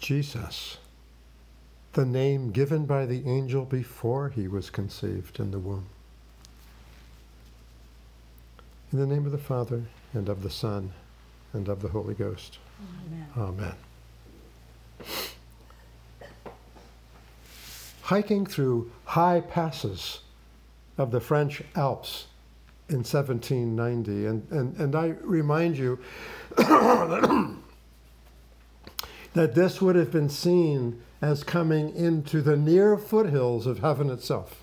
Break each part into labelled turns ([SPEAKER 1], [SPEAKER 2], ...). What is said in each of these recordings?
[SPEAKER 1] Jesus, the name given by the angel before he was conceived in the womb. In the name of the Father, and of the Son, and of the Holy Ghost.
[SPEAKER 2] Amen.
[SPEAKER 1] Amen. Hiking through high passes of the French Alps in 1790, and I remind you that this would have been seen as coming into the near foothills of heaven itself.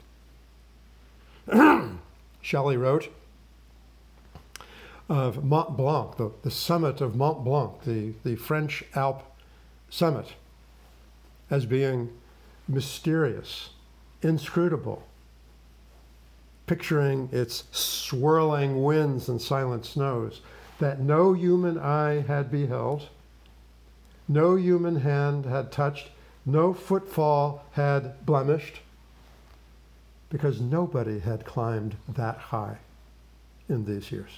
[SPEAKER 1] Shelley wrote of Mont Blanc, the summit of Mont Blanc, the French Alp summit, as being mysterious, inscrutable, picturing its swirling winds and silent snows that no human eye had beheld, no human hand had touched, no footfall had blemished, because nobody had climbed that high in these years.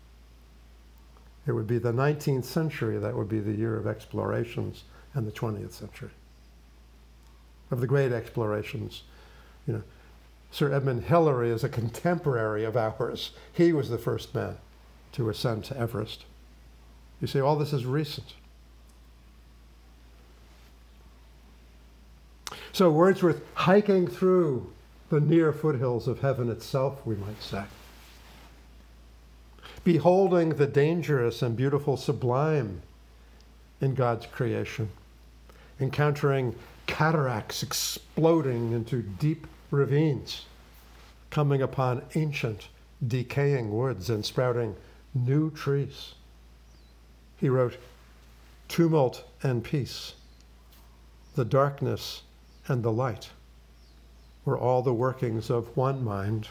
[SPEAKER 1] It would be the 19th century that would be the year of explorations, and the 20th century. Of the great explorations, Sir Edmund Hillary is a contemporary of ours. He was the first man to ascend to Everest. You see, all this is recent. So Wordsworth hiking through the near foothills of heaven itself, we might say. Beholding the dangerous and beautiful sublime in God's creation. Encountering cataracts exploding into deep ravines, coming upon ancient, decaying woods and sprouting new trees. He wrote, "Tumult and peace, the darkness and the light were all the workings of one mind.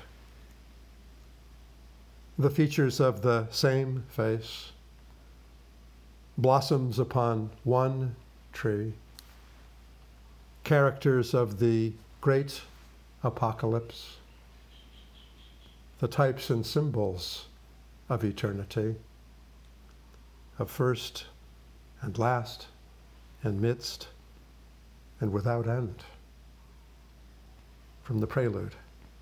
[SPEAKER 1] The features of the same face, blossoms upon one tree, characters of the great apocalypse, the types and symbols of eternity, of first and last and midst and without end." From the Prelude.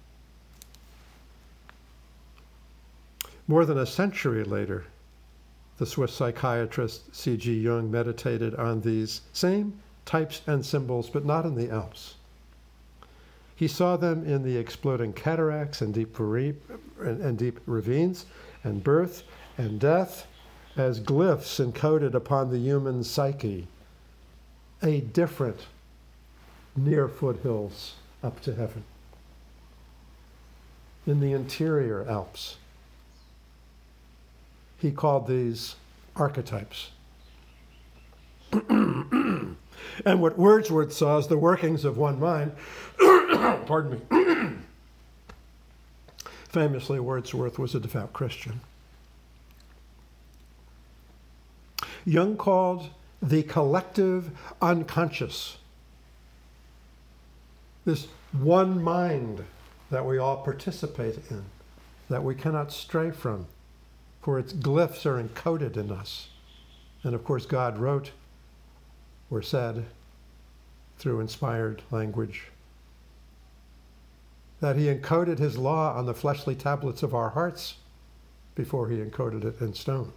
[SPEAKER 1] More than a century later, the Swiss psychiatrist C.G. Jung meditated on these same types and symbols, but not in the Alps. He saw them in the exploding cataracts and deep ravines, and birth and death as glyphs encoded upon the human psyche, a different near foothills up to heaven. In the interior Alps, he called these archetypes. And what Wordsworth saw as the workings of one mind, pardon me. Famously, Wordsworth was a devout Christian. Jung called the collective unconscious, this one mind that we all participate in, that we cannot stray from, for its glyphs are encoded in us. And of course, God wrote or said through inspired language that he encoded his law on the fleshly tablets of our hearts before he encoded it in stone.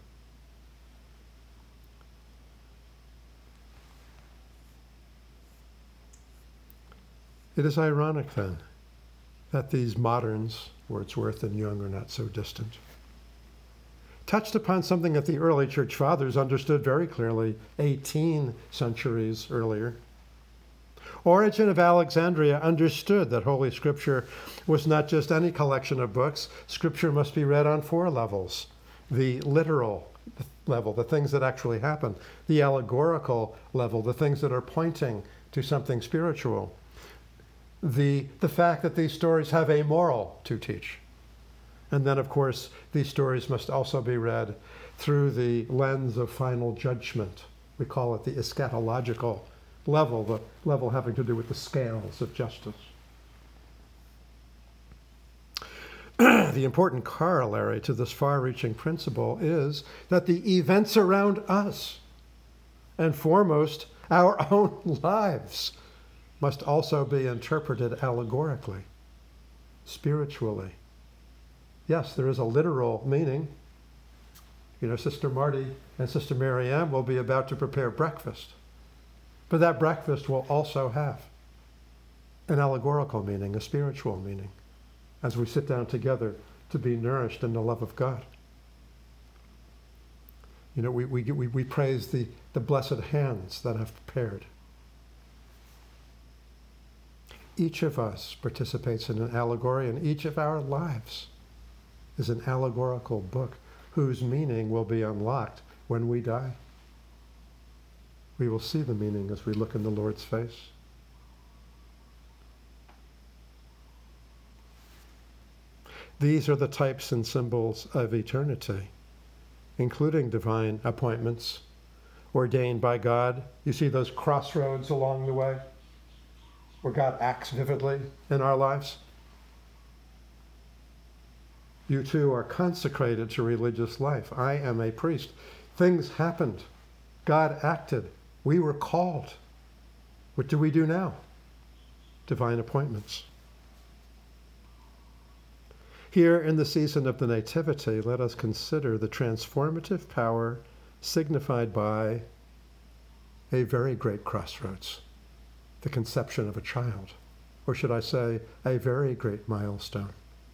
[SPEAKER 1] It is ironic, then, that these moderns, Wordsworth and Jung, are not so distant. Touched upon something that the early church fathers understood very clearly 18 centuries earlier. Origen of Alexandria understood that Holy Scripture was not just any collection of books. Scripture must be read on 4 levels. The literal level, the things that actually happen. The allegorical level, the things that are pointing to something spiritual. The fact that these stories have a moral to teach. And then, of course, these stories must also be read through the lens of final judgment. We call it the eschatological level, the level having to do with the scales of justice. The important corollary to this far-reaching principle is that the events around us, and foremost Our own lives must also be interpreted allegorically, spiritually. Yes, there is a literal meaning. You know, Sister Marty and Sister Mary Ann will be about to prepare breakfast. But that breakfast will also have an allegorical meaning, a spiritual meaning, as we sit down together to be nourished in the love of God. You know, we praise the blessed hands that have prepared. Each of us participates in an allegory, and each of our lives is an allegorical book whose meaning will be unlocked when we die. We will see the meaning as we look in the Lord's face. These are the types and symbols of eternity, including divine appointments ordained by God. You see those crossroads along the way where God acts vividly in our lives? You too are consecrated to religious life. I am a priest. Things happened. God acted. We were called. What do we do now? Divine appointments. Here in the season of the Nativity, let us consider the transformative power signified by a very great crossroads, the conception of a child, or should I say, a very great milestone,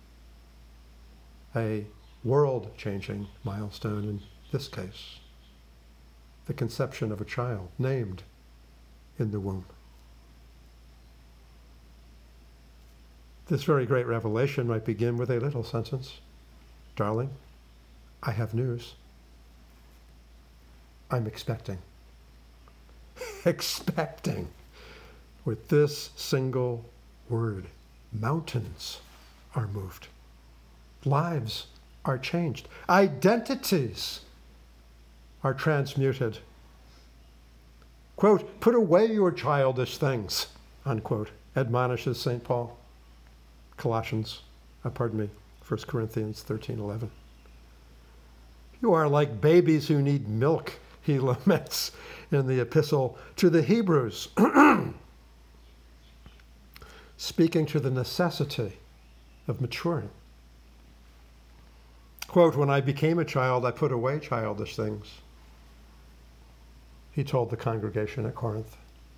[SPEAKER 1] a world-changing milestone in this case, the conception of a child named in the womb. This very great revelation might begin with a little sentence. Darling, I have news. I'm expecting. Expecting. With this single word, mountains are moved. Lives are changed. Identities are transmuted. Quote, put away your childish things, unquote, admonishes St. Paul. 1 Corinthians 13:11. You are like babies who need milk, he laments in the epistle to the Hebrews, speaking to the necessity of maturing. Quote, when I became a child, I put away childish things, he told the congregation at Corinth.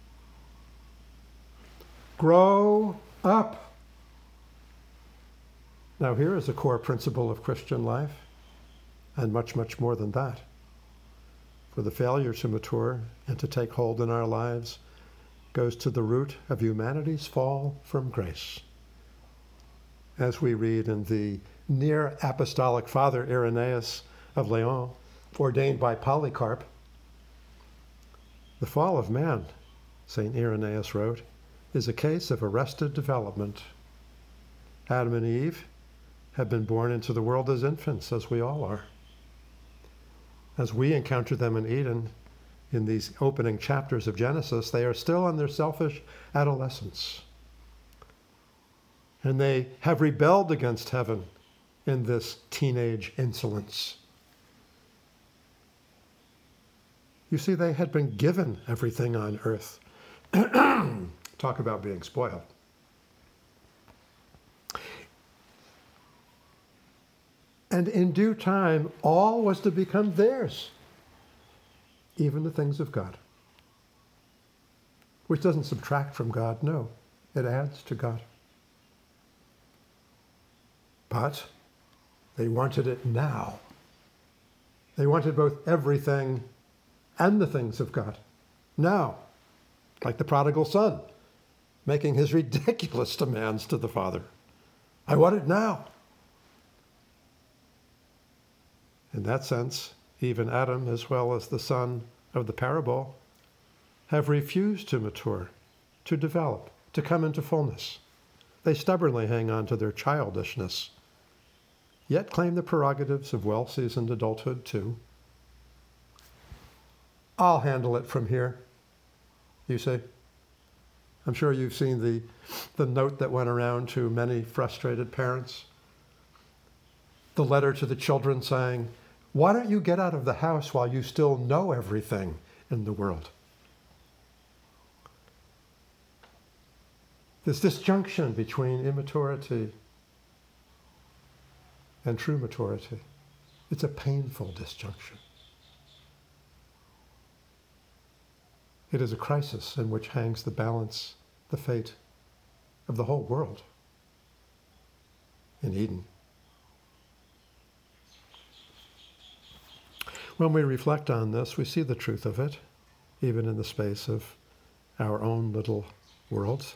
[SPEAKER 1] Grow up. Now here is a core principle of Christian life, and much, much more than that. For the failure to mature and to take hold in our lives goes to the root of humanity's fall from grace. As we read in the near apostolic father Irenaeus of Lyon, ordained by Polycarp, the fall of man, St. Irenaeus wrote, is a case of arrested development. Adam and Eve have been born into the world as infants, as we all are. As we encounter them in Eden, in these opening chapters of Genesis, they are still in their selfish adolescence. And they have rebelled against heaven in this teenage insolence. You see, they had been given everything on earth. Talk about being spoiled. And in due time, all was to become theirs, even the things of God. Which doesn't subtract from God, no. It adds to God. But they wanted it now. They wanted both everything and the things of God now, like the prodigal son, making his ridiculous demands to the father. I want it now. In that sense, even Adam, as well as the son of the parable, have refused to mature, to develop, to come into fullness. They stubbornly hang on to their childishness, yet claim the prerogatives of well-seasoned adulthood too. I'll handle it from here, you see. I'm sure you've seen the note that went around to many frustrated parents. The letter to the children saying, why don't you get out of the house while you still know everything in the world? This disjunction between immaturity and true maturity. It's a painful disjunction. It is a crisis in which hangs the balance, the fate of the whole world in Eden. When we reflect on this, we see the truth of it, even in the space of our own little worlds.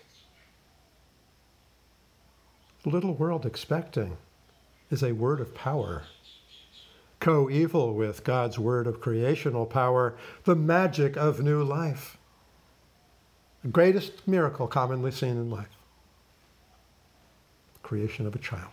[SPEAKER 1] The little world expecting is a word of power, coeval with God's word of creational power, the magic of new life. The greatest miracle commonly seen in life. The creation of a child.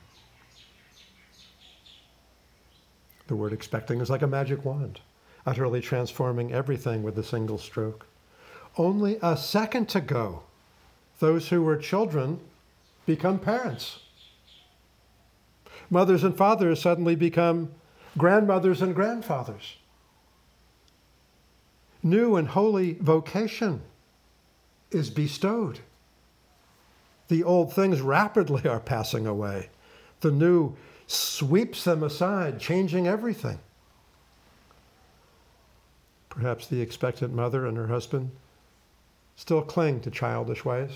[SPEAKER 1] The word expecting is like a magic wand, utterly transforming everything with a single stroke. Only a second ago, those who were children become parents. Mothers and fathers suddenly become grandmothers and grandfathers. New and holy vocation is bestowed. The old things rapidly are passing away. The new sweeps them aside, changing everything. Perhaps the expectant mother and her husband still cling to childish ways.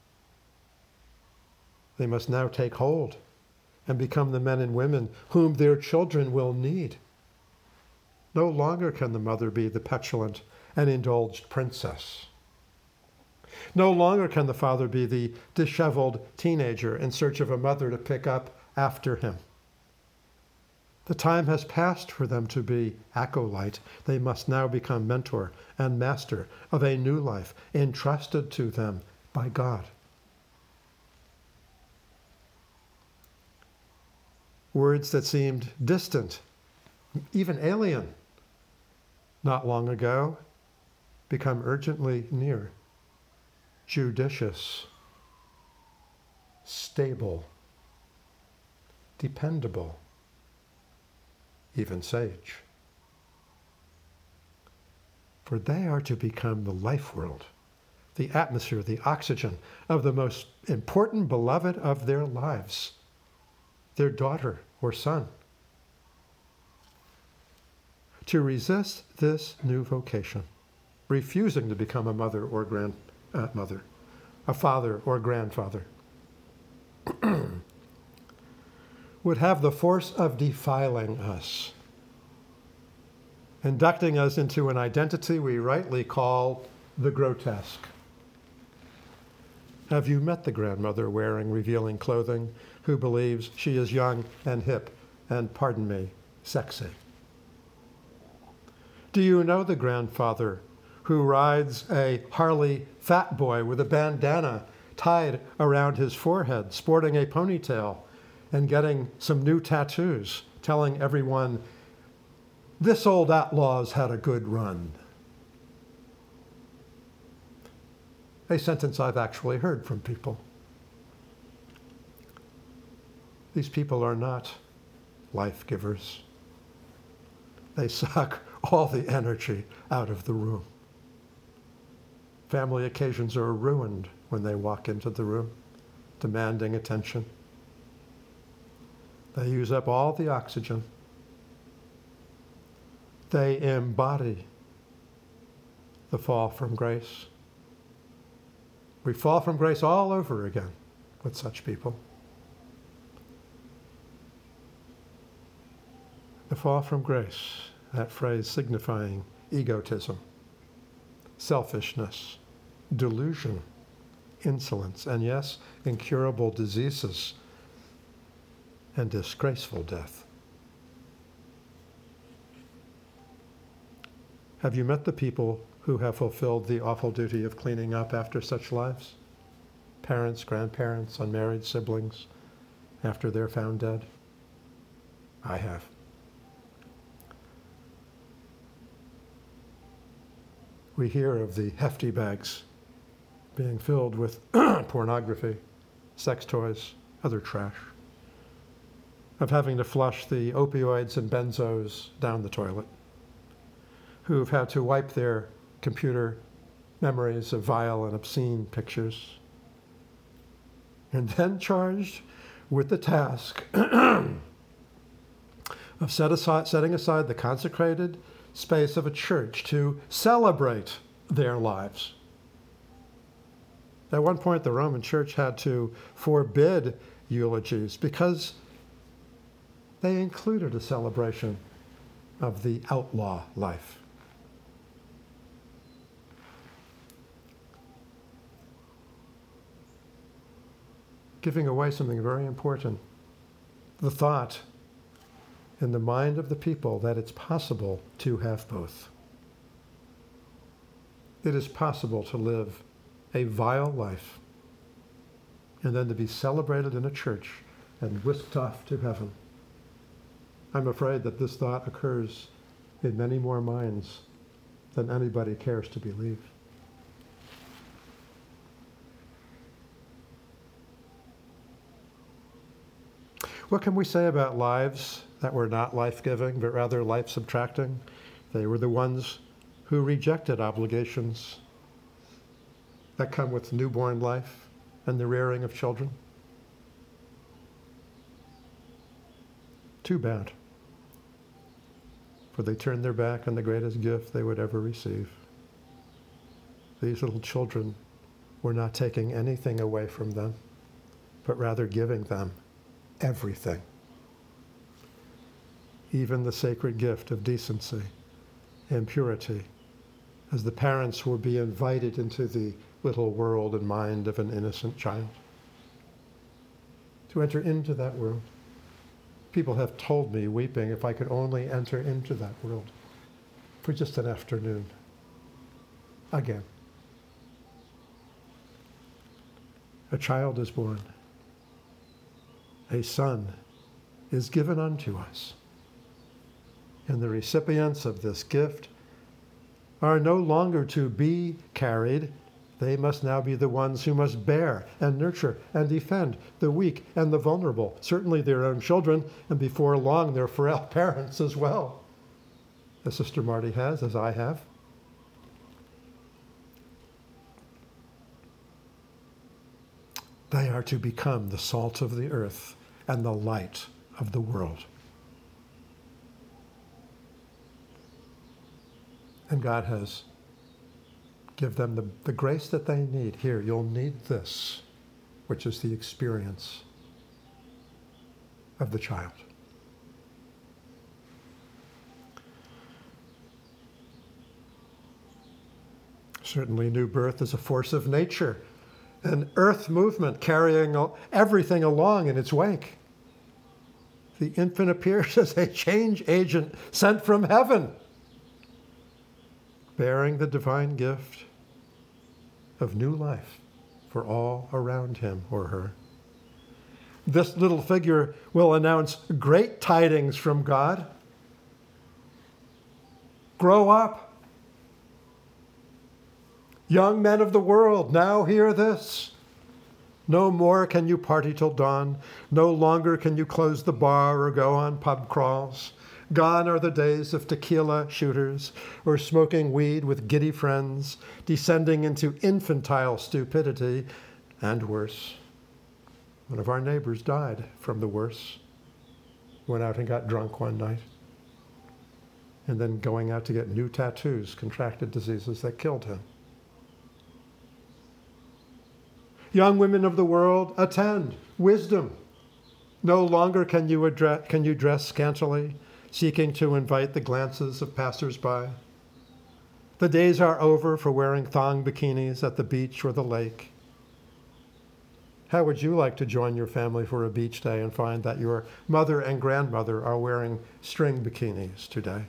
[SPEAKER 1] They must now take hold and become the men and women whom their children will need. No longer can the mother be the petulant and indulged princess. No longer can the father be the disheveled teenager in search of a mother to pick up after him. The time has passed for them to be acolyte. They must now become mentor and master of a new life entrusted to them by God. Words that seemed distant, even alien, not long ago, become urgently near. Judicious, stable, dependable, even sage. For they are to become the life world, the atmosphere, the oxygen of the most important beloved of their lives, their daughter or son. To resist this new vocation, refusing to become a mother or grandmother, a father or grandfather, would have the force of defiling us, inducting us into an identity we rightly call the grotesque. Have you met the grandmother wearing revealing clothing who believes she is young and hip and, pardon me, sexy? Do you know the grandfather who rides a Harley fat boy with a bandana tied around his forehead, sporting a ponytail, and getting some new tattoos, telling everyone, "This old outlaw's had a good run"? A sentence I've actually heard from people. These people are not life givers. They suck all the energy out of the room. Family occasions are ruined when they walk into the room, demanding attention. They use up all the oxygen. They embody the fall from grace. We fall from grace all over again with such people. The fall from grace, that phrase signifying egotism, selfishness, delusion, insolence, and yes, incurable diseases and disgraceful death. Have you met the people who have fulfilled the awful duty of cleaning up after such lives? Parents, grandparents, unmarried siblings, after they're found dead? I have. We hear of the hefty bags being filled with pornography, sex toys, other trash, of having to flush the opioids and benzos down the toilet, who've had to wipe their computer memories of vile and obscene pictures, and then charged with the task of setting aside the consecrated space of a church to celebrate their lives. At one point, the Roman Church had to forbid eulogies because they included a celebration of the outlaw life. Giving away something very important, the thought in the mind of the people that it's possible to have both. It is possible to live a vile life and then to be celebrated in a church and whisked off to heaven. I'm afraid that this thought occurs in many more minds than anybody cares to believe. What can we say about lives that were not life-giving, but rather life-subtracting? They were the ones who rejected obligations that come with newborn life and the rearing of children. Too bad. For they turned their back on the greatest gift they would ever receive. These little children were not taking anything away from them, but rather giving them everything. Even the sacred gift of decency and purity, as the parents will be invited into the little world and mind of an innocent child. To enter into that world. People have told me, weeping, if I could only enter into that world for just an afternoon. Again. A child is born. A son is given unto us. And the recipients of this gift are no longer to be carried. They must now be the ones who must bear and nurture and defend the weak and the vulnerable, certainly their own children, and before long their frail parents as well, as Sister Marty has, as I have. They are to become the salt of the earth and the light of the world. And God has given them the grace that they need. Here, you'll need this, which is the experience of the child. Certainly, new birth is a force of nature, an earth movement carrying everything along in its wake. The infant appears as a change agent sent from heaven, bearing the divine gift of new life for all around him or her. This little figure will announce great tidings from God. Grow up. Young men of the world, now hear this. No more can you party till dawn. No longer can you close the bar or go on pub crawls. Gone are the days of tequila shooters or smoking weed with giddy friends, descending into infantile stupidity and worse. One of our neighbors died from the worse. Went out and got drunk one night. And then going out to get new tattoos, contracted diseases that killed him. Young women of the world, attend. Wisdom. No longer can you dress scantily, seeking to invite the glances of passers-by. The days are over for wearing thong bikinis at the beach or the lake. How would you like to join your family for a beach day and find that your mother and grandmother are wearing string bikinis today?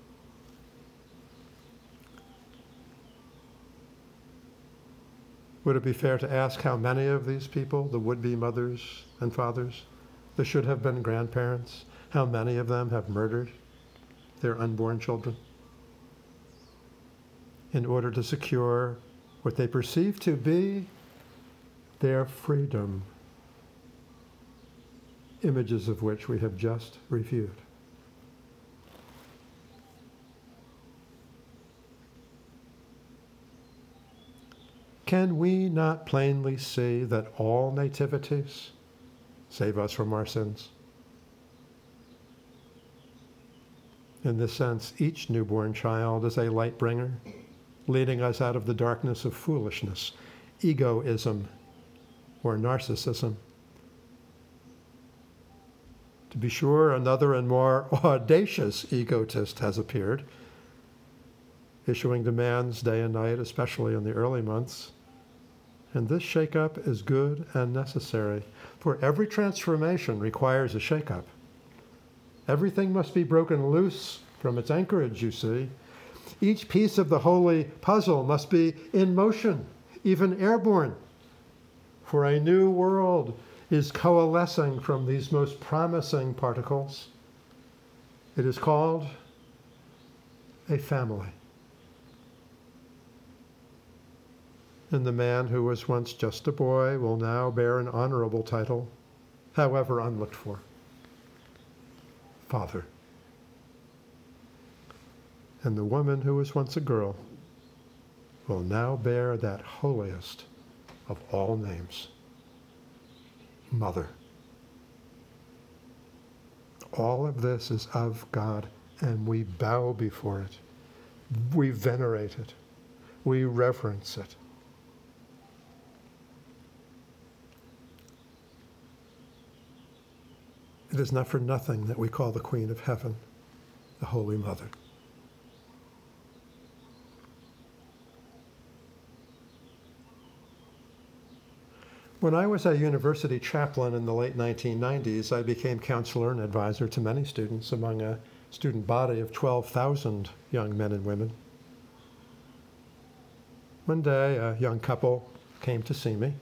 [SPEAKER 1] Would it be fair to ask how many of these people, the would-be mothers and fathers, that should have been grandparents, how many of them have murdered their unborn children in order to secure what they perceive to be their freedom, images of which we have just reviewed? Can we not plainly see that all nativities save us from our sins? In this sense, each newborn child is a light bringer, leading us out of the darkness of foolishness, egoism, or narcissism. To be sure, another and more audacious egotist has appeared, issuing demands day and night, especially in the early months. And this shake-up is good and necessary, for every transformation requires a shake-up. Everything must be broken loose from its anchorage, you see. Each piece of the holy puzzle must be in motion, even airborne, for a new world is coalescing from these most promising particles. It is called a family. And the man who was once just a boy will now bear an honorable title, however unlooked for: Father. And the woman who was once a girl will now bear that holiest of all names: Mother. All of this is of God, and we bow before it. We venerate it. We reverence it. It is not for nothing that we call the Queen of Heaven the Holy Mother. When I was a university chaplain in the late 1990s, I became counselor and advisor to many students among a student body of 12,000 young men and women. One day, a young couple came to see me.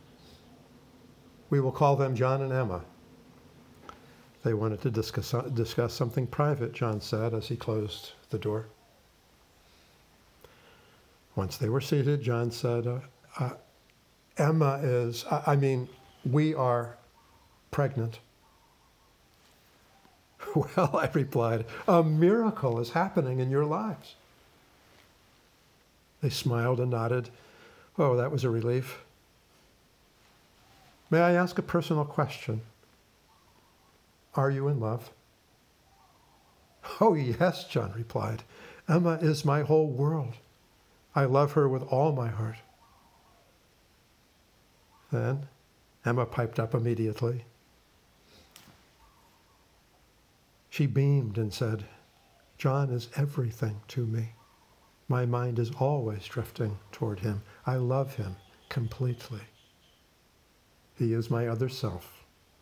[SPEAKER 1] We will call them John and Emma. They wanted to discuss something private, John said as he closed the door. Once they were seated, John said, Emma is, we are pregnant. Well, I replied, a miracle is happening in your lives. They smiled and nodded. Oh, that was a relief. May I ask a personal question? Are you in love? Oh, yes, John replied. Emma is my whole world. I love her with all my heart. Then Emma piped up immediately. She beamed and said, John is everything to me. My mind is always drifting toward him. I love him completely. He is my other self.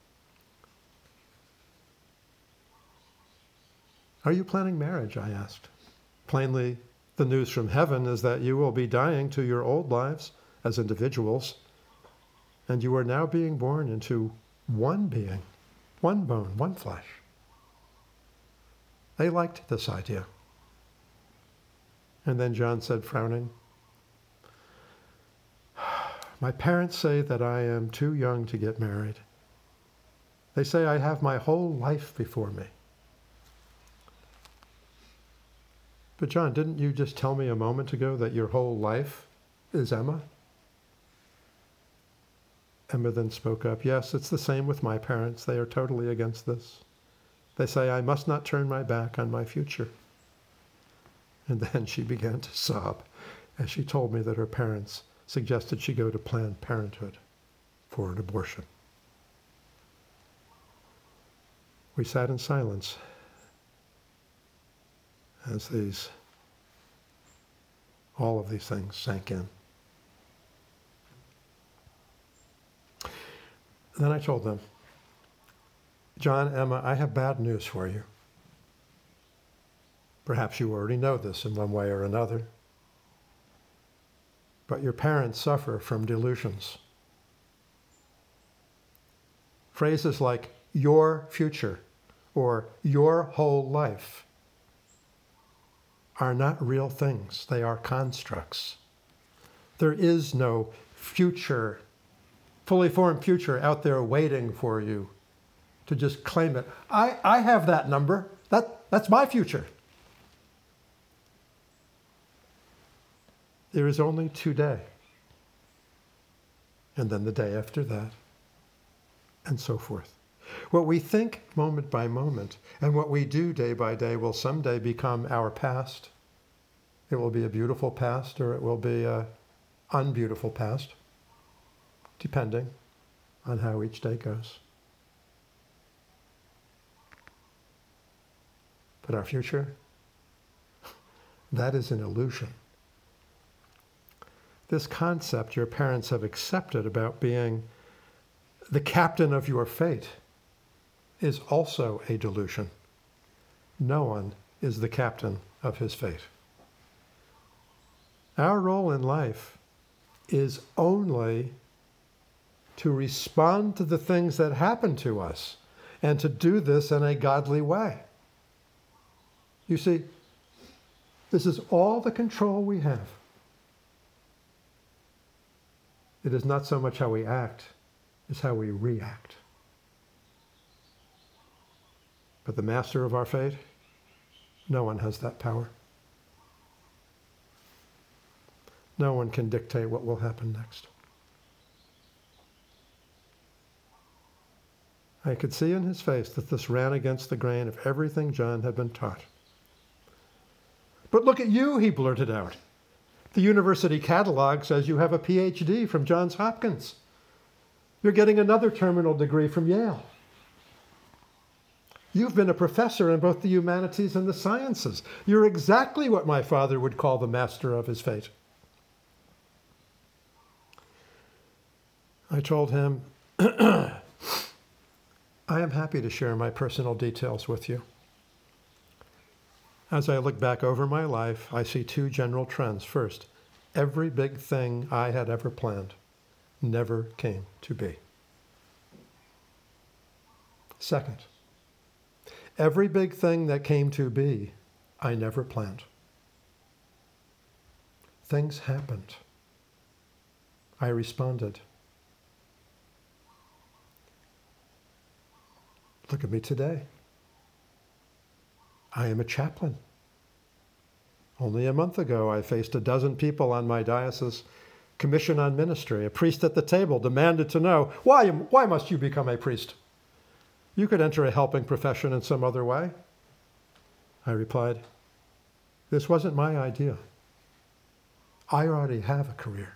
[SPEAKER 1] Are you planning marriage? I asked. Plainly, the news from heaven is that you will be dying to your old lives as individuals, and you are now being born into one being, one bone, one flesh. They liked this idea. And then John said, frowning, my parents say that I am too young to get married. They say I have my whole life before me. But John, didn't you just tell me a moment ago that your whole life is Emma? Emma then spoke up. Yes, it's the same with my parents. They are totally against this. They say I must not turn my back on my future. And then she began to sob as she told me that her parents suggested she go to Planned Parenthood for an abortion. We sat in silence as all of these things sank in. Then I told them, John, Emma, I have bad news for you. Perhaps you already know this in one way or another. But your parents suffer from delusions. Phrases like your future or your whole life are not real things. They are constructs. There is no future, fully formed future out there waiting for you to just claim it. I have that number. That's my future. There is only today. and then the day after that, and so forth. What we think moment by moment and what we do day by day will someday become our past. It will be a beautiful past or it will be an unbeautiful past, depending on how each day goes. But our future, that is an illusion. This concept your parents have accepted about being the captain of your fate is also a delusion. No one is the captain of his fate. Our role in life is only to respond to the things that happen to us and to do this in a godly way. You see, this is all the control we have. It is not so much how we act, it's how we react. But the master of our fate, no one has that power. No one can dictate what will happen next. I could see in his face that this ran against the grain of everything John had been taught. But look at you, he blurted out. The university catalog says you have a PhD from Johns Hopkins. You're getting another terminal degree from Yale. You've been a professor in both the humanities and the sciences. You're exactly what my father would call the master of his fate. I told him, I am happy to share my personal details with you. As I look back over my life, I see two general trends. First, every big thing I had ever planned never came to be. Second, every big thing that came to be, I never planned. Things happened. I responded. Look at me today. I am a chaplain. Only a month ago, I faced a dozen people on my diocese commission on ministry. A priest at the table demanded to know, why must you become a priest? You could enter a helping profession in some other way. I replied, this wasn't my idea. I already have a career.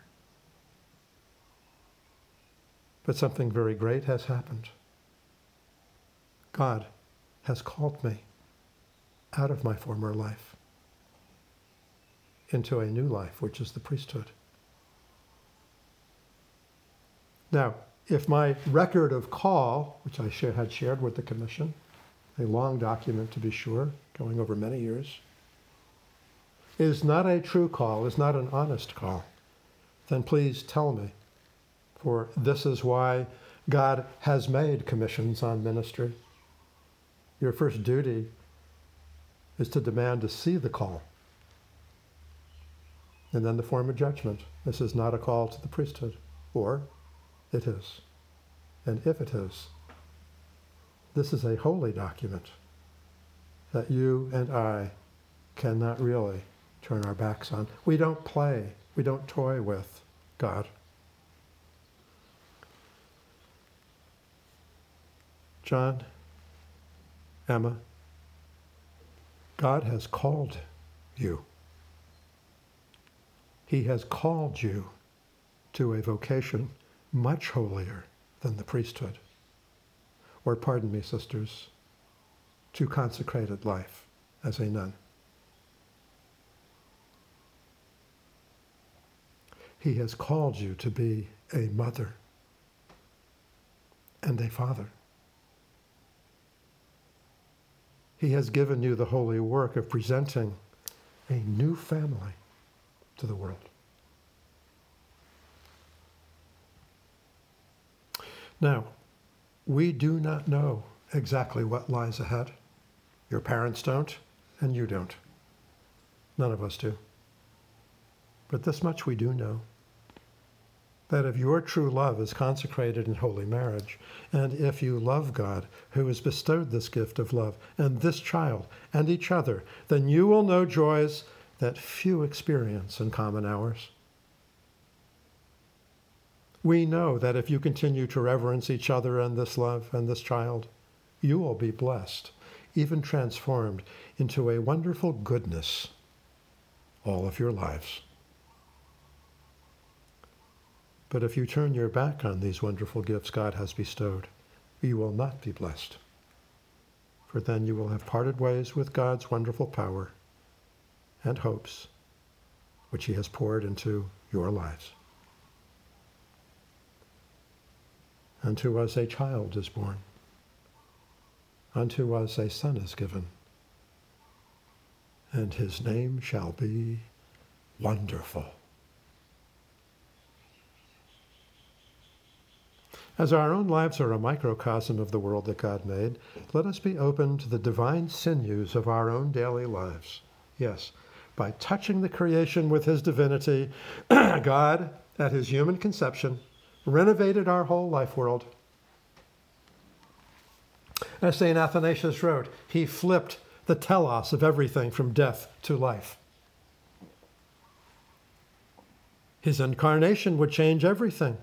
[SPEAKER 1] But something very great has happened. God has called me out of my former life into a new life, which is the priesthood. Now, if my record of call, which I had shared with the commission, a long document to be sure, going over many years, is not a true call, is not an honest call, then please tell me, for this is why God has made commissions on ministry. Your first duty is to demand to see the call. And then the form of judgment. This is not a call to the priesthood. Or it is. And if it is, this is a holy document that you and I cannot really turn our backs on. We don't play. We don't toy with God. John, Emma, God has called you. He has called you to a vocation much holier than the priesthood. Or, pardon me, sisters, to consecrated life as a nun. He has called you to be a mother and a father. He has given you the holy work of presenting a new family to the world. Now, we do not know exactly what lies ahead. Your parents don't, and you don't. None of us do. But this much we do know, that if your true love is consecrated in holy marriage, and if you love God, who has bestowed this gift of love, and this child, and each other, then you will know joys that few experience in common hours. We know that if you continue to reverence each other and this love and this child, you will be blessed, even transformed into a wonderful goodness all of your lives. But if you turn your back on these wonderful gifts God has bestowed, you will not be blessed. For then you will have parted ways with God's wonderful power and hopes, which he has poured into your lives. Unto us a child is born. Unto us a son is given. And his name shall be Wonderful. As our own lives are a microcosm of the world that God made, let us be open to the divine sinews of our own daily lives. Yes, by touching the creation with his divinity, God, at his human conception, renovated our whole life world. As St. Athanasius wrote, he flipped the telos of everything from death to life. His incarnation would change everything.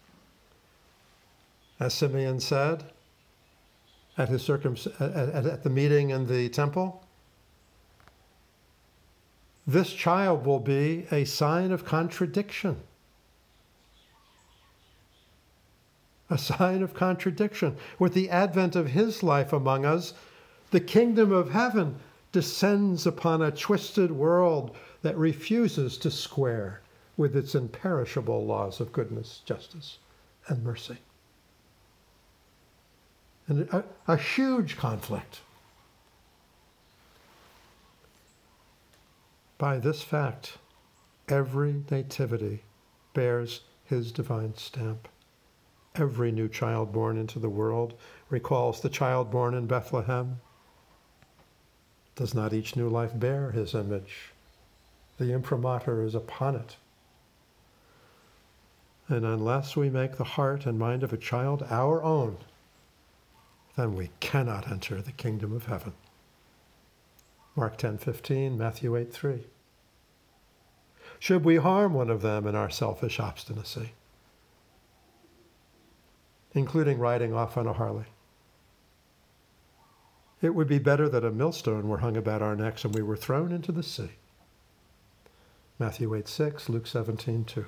[SPEAKER 1] As Simeon said at the meeting in the temple, this child will be a sign of contradiction. A sign of contradiction. With the advent of his life among us, the kingdom of heaven descends upon a twisted world that refuses to square with its imperishable laws of goodness, justice, and mercy. And a huge conflict. By this fact, every nativity bears his divine stamp. Every new child born into the world recalls the child born in Bethlehem. Does not each new life bear his image? The imprimatur is upon it. And unless we make the heart and mind of a child our own, then we cannot enter the kingdom of heaven. Mark 10:15, Matthew 8:3. Should we harm one of them in our selfish obstinacy, including riding off on a Harley, it would be better that a millstone were hung about our necks and we were thrown into the sea. Matthew 8:6, Luke 17:2.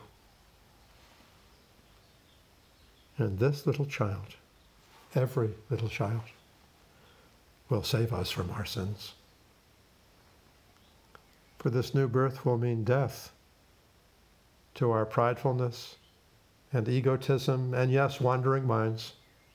[SPEAKER 1] And this little child, every little child, will save us from our sins. For this new birth will mean death to our pridefulness and egotism and, yes, wandering minds,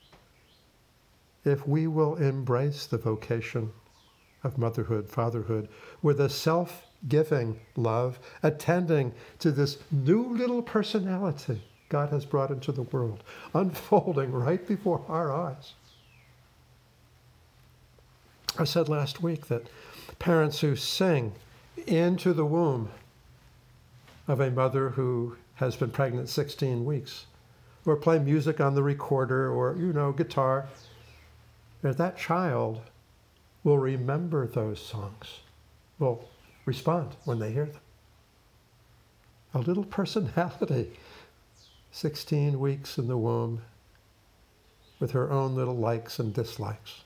[SPEAKER 1] if we will embrace the vocation of motherhood, fatherhood, with a self-giving love, attending to this new little personality God has brought into the world, unfolding right before our eyes. I said last week that parents who sing into the womb of a mother who has been pregnant 16 weeks, or play music on the recorder or, guitar, that child will remember those songs, will respond when they hear them. A little personality, 16 weeks in the womb, with her own little likes and dislikes.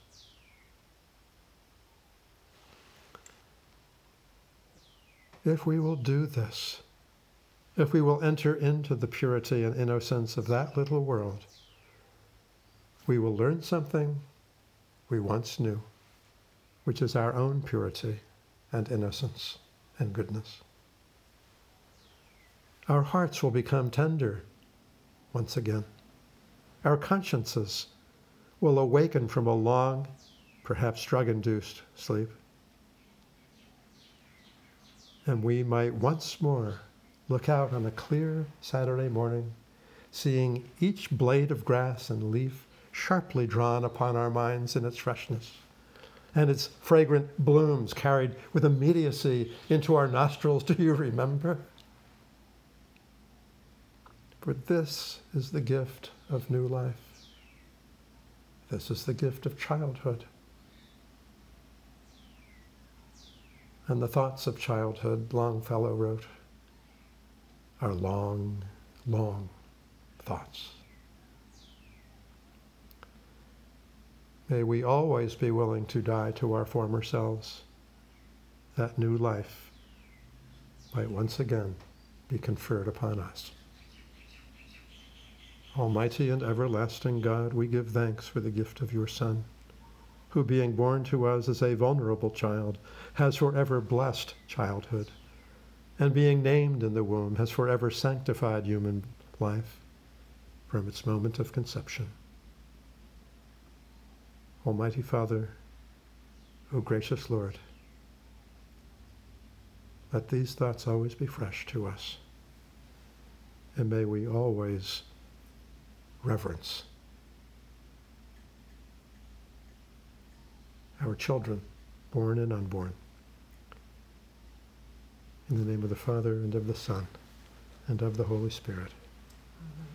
[SPEAKER 1] If we will do this, if we will enter into the purity and innocence of that little world, we will learn something we once knew, which is our own purity and innocence and goodness. Our hearts will become tender once again. Our consciences will awaken from a long, perhaps drug-induced sleep. And we might once more look out on a clear Saturday morning, seeing each blade of grass and leaf sharply drawn upon our minds in its freshness, and its fragrant blooms carried with immediacy into our nostrils. Do you remember? For this is the gift of new life. This is the gift of childhood. And the thoughts of childhood, Longfellow wrote, are long, long thoughts. May we always be willing to die to our former selves, that new life might once again be conferred upon us. Almighty and everlasting God, we give thanks for the gift of your Son, who, being born to us as a vulnerable child, has forever blessed childhood, and being named in the womb, has forever sanctified human life from its moment of conception. Almighty Father, O gracious Lord, let these thoughts always be fresh to us, and may we always reverence our children, born and unborn. In the name of the Father, and of the Son, and of the Holy Spirit.
[SPEAKER 2] Amen.